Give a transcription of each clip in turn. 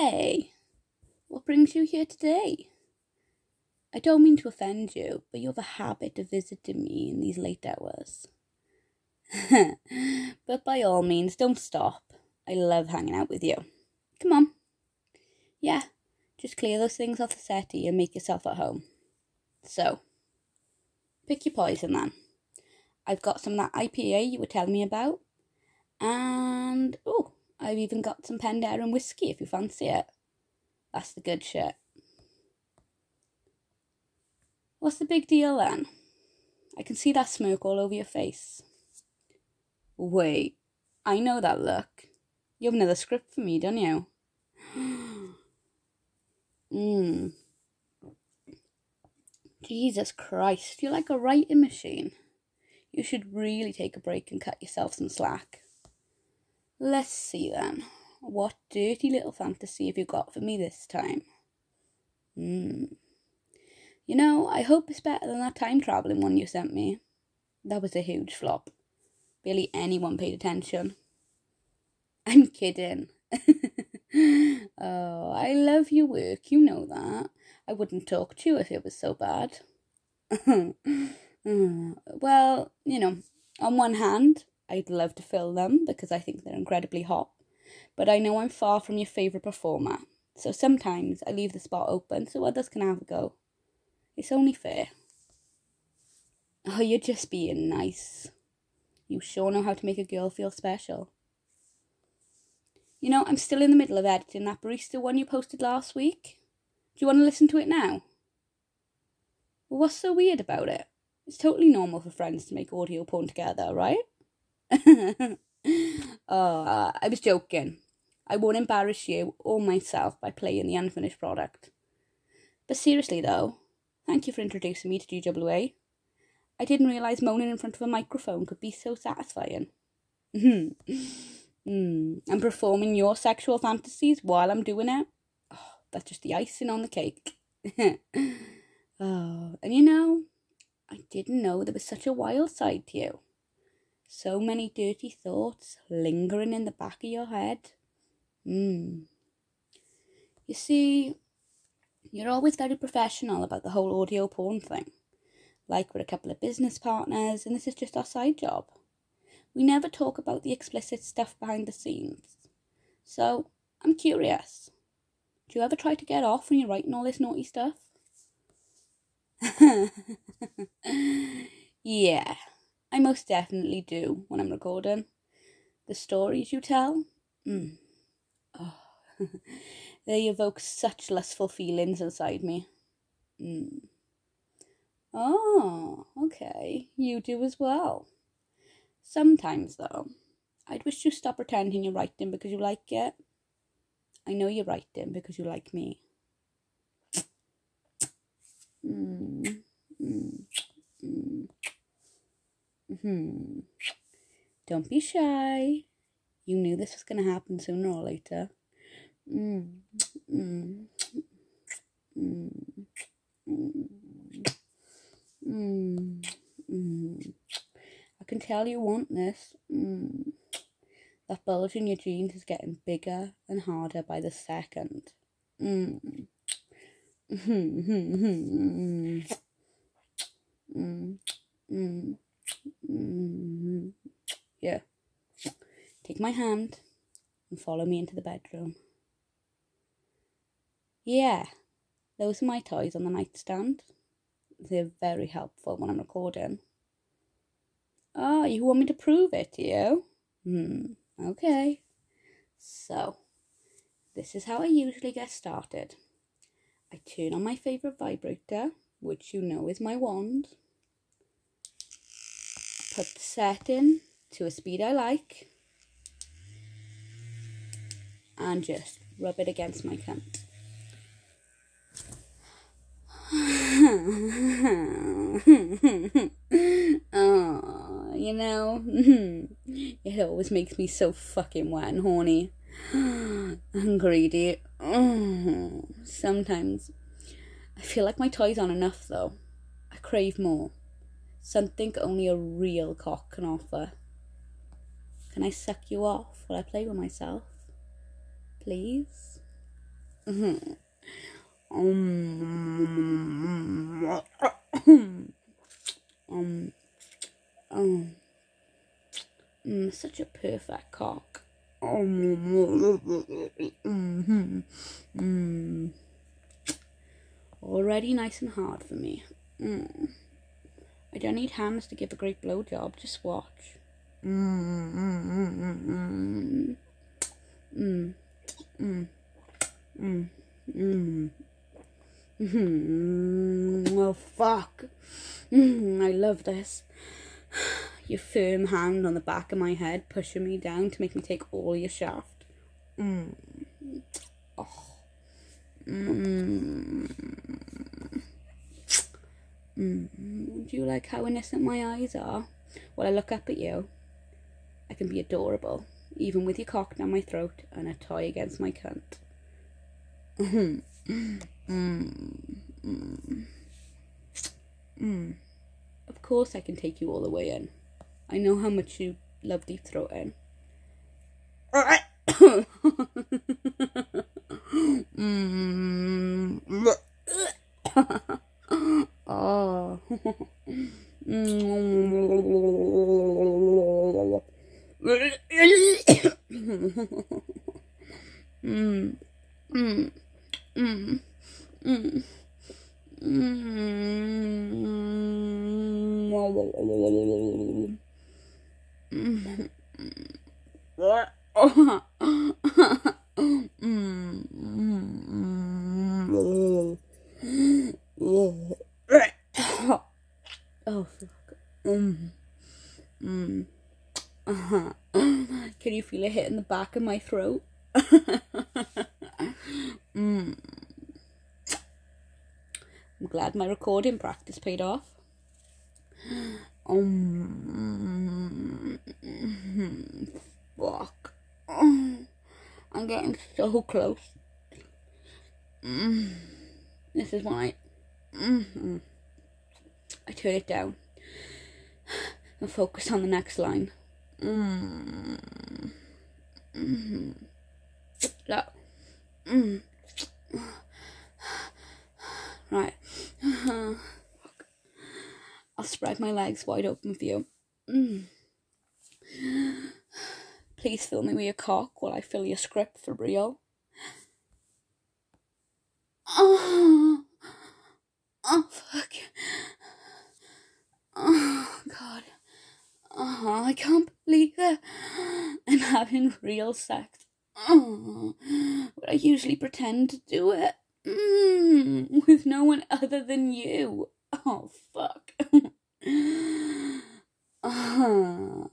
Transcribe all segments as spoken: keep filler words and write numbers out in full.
Hey, what brings you here today? I don't mean to offend you, but you have a habit of visiting me in these late hours. But by all means, don't stop. I love hanging out with you. Come on. Yeah, just clear those things off the settee and make yourself at home. So, pick your poison then. I've got some of that I P A you were telling me about. And, oh, I've even got some Penderyn whiskey if you fancy it. That's the good shit. What's the big deal then? I can see that smirk all over your face. Wait, I know that look. You have another script for me, don't you? Mmm. Jesus Christ, you're like a writing machine. You should really take a break and cut yourself some slack. Let's see then. What dirty little fantasy have you got for me this time? Hmm. You know, I hope it's better than that time travelling one you sent me. That was a huge flop. Barely anyone paid attention. I'm kidding. Oh, I love your work, you know that. I wouldn't talk to you if it was so bad. Well, you know, on one hand, I'd love to fill them because I think they're incredibly hot. But I know I'm far from your favourite performer. So sometimes I leave the spot open so others can have a go. It's only fair. Oh, you're just being nice. You sure know how to make a girl feel special. You know, I'm still in the middle of editing that barista one you posted last week. Do you want to listen to it now? Well, what's so weird about it? It's totally normal for friends to make audio porn together, right? Oh, uh, I was joking. I won't embarrass you or myself by playing the unfinished product. But seriously though, thank you for introducing me to G W A. I didn't realise moaning in front of a microphone could be so satisfying. mm, and performing your sexual fantasies while I'm doing it, oh, that's just the icing on the cake. Oh, and you know, I didn't know there was such a wild side to you. So many dirty thoughts lingering in the back of your head. Hmm. You see, you're always very professional about the whole audio porn thing. Like we're a couple of business partners and this is just our side job. We never talk about the explicit stuff behind the scenes. So, I'm curious. Do you ever try to get off when you're writing all this naughty stuff? Yeah, I most definitely do when I'm recording. The stories you tell, mm. Oh. They evoke such lustful feelings inside me. Mm. Oh, okay, you do as well. Sometimes, though, I'd wish you stop pretending you're writing because you like it. I know you're writing because you like me. Mm. Mm. Mm. Mm-hmm. Don't be shy. You knew this was going to happen sooner or later. Mm. Mm. Mm. Mm. Mm. Mm. I can tell you want this. Mm. That bulge in your jeans is getting bigger and harder by the second. Mm. Mm. Mm. Mm. Mm. Yeah. Take my hand and follow me into the bedroom. Yeah, those are my toys on the nightstand. They're very helpful when I'm recording. Oh, you want me to prove it to you? Hmm, okay. So, this is how I usually get started. I turn on my favourite vibrator, which you know is my wand. Put the setting to a speed I like. And just rub it against my cunt. Oh, you know, it always makes me so fucking wet and horny. And greedy. Oh, sometimes I feel like my toy's on enough though. I crave more. Something only a real cock can offer. Can I suck you off while I play with myself? Please? um, um, um, mm, such a perfect cock. Mm-hmm. Mm. Already nice and hard for me. Mm. I don't need hands to give a great blowjob. Just watch. Mm, mm, mm, mm, mm, mm, mm, mm, mm. Oh fuck! Mm, I love this. Your firm hand on the back of my head, pushing me down to make me take all your shaft. Mm. Oh. Mm. Mm. Do you like how innocent my eyes are? While I look up at you, I can be adorable, even with your cock down my throat and a toy against my cunt. Mm. Mm. Mm. Mm. Of course I can take you all the way in. I know how much you love deep throating. mm. Oh. mm. Mm. Mm. Mm. Oh fuck. Mm. Mm. Uh-huh. Can you feel it hitting the back of my throat? mm. I'm glad my recording practice paid off. Um, fuck. I'm getting so close. Mm. This is why mm-hmm. I turn it down and focus on the next line. Mm. Mm-hmm. That. Mm. Right. Uh-huh. I'll spread my legs wide open for you. Mm. Please fill me with your cock while I fill your script for real. Oh, oh fuck. Oh, God. Oh, I can't believe it. I'm having real sex. Oh, but I usually pretend to do it. Mm, with no one other than you. Oh, fuck. uh,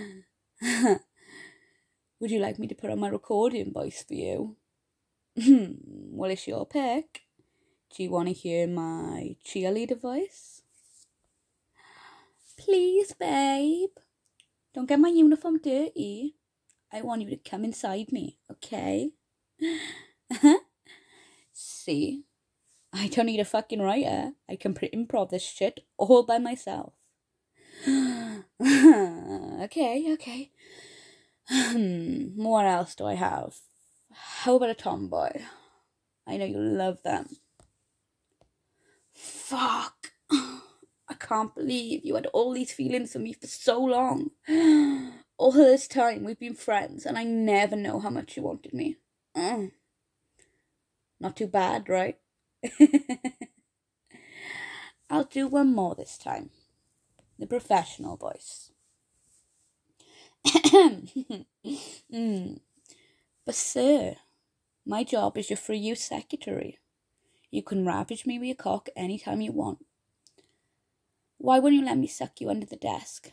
Would you like me to put on my recording voice for you? Well, it's your pick. Do you want to hear my cheerleader voice? Please, babe. Don't get my uniform dirty. I want you to come inside me, okay? See? I don't need a fucking writer. I can improv this shit all by myself. okay, okay. What else do I have? How about a tomboy? I know you love them. Fuck. I can't believe you had all these feelings for me for so long. All this time we've been friends and I never know how much you wanted me. Mm. Not too bad, right? I'll do one more this time. The professional voice. mm. But sir, my job is your free use secretary. You can ravage me with your cock anytime you want. Why wouldn't you let me suck you under the desk?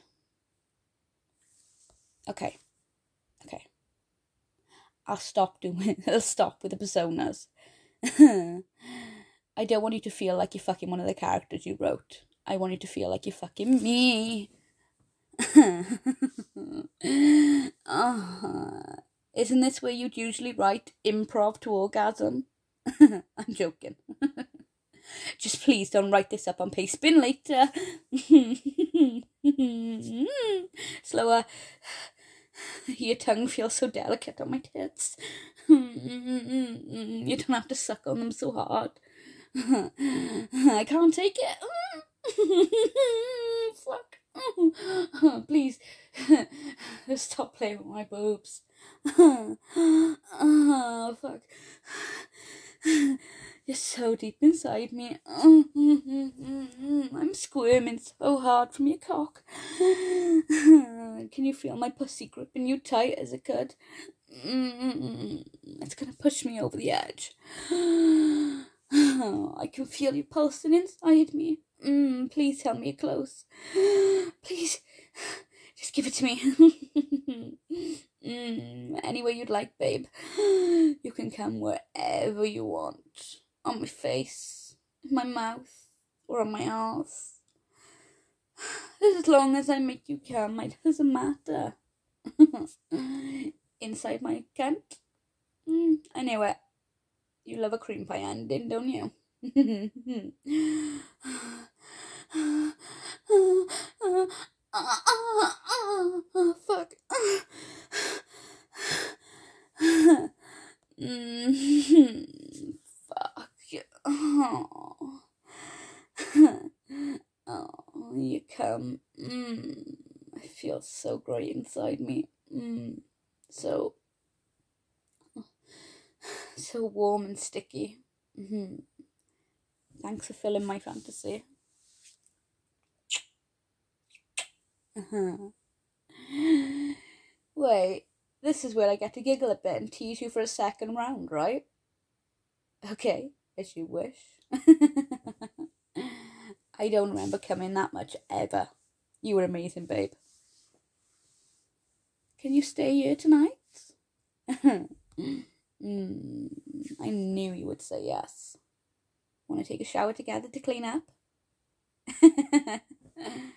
Okay. Okay. I'll stop doing I'll stop with the personas. I don't want you to feel like you're fucking one of the characters you wrote. I want you to feel like you're fucking me. uh, isn't this where you'd usually write improv to orgasm? I'm joking. Just please don't write this up on Pastebin later. Slower. Your tongue feels so delicate on my tits. You don't have to suck on them so hard. I can't take it. Fuck. Please, stop playing with my boobs. Oh, fuck. You're so deep inside me. I'm squirming so hard from your cock. Can you feel my pussy gripping you tight as it could? It's gonna push me over the edge. I can feel you pulsing inside me. Mm, please tell me you're close. Please, just give it to me. mm, any way you'd like, babe. You can come wherever you want. On my face, in my mouth, or on my arse. As long as I make you come, it doesn't matter. Inside my cunt. Mm, I know it. You love a cream pie ending, don't you? Oh, fuck. mm, fuck. Oh. Oh, you come. Mm, I feel so great inside me. Mm, so, so warm and sticky. Mm-hmm. Thanks for filling my fantasy. Uh-huh. Wait, this is where I get to giggle a bit and tease you for a second round, right? Okay, as you wish. I don't remember coming that much ever. You were amazing, babe. Can you stay here tonight? mm, I knew you would say yes. Want to take a shower together to clean up?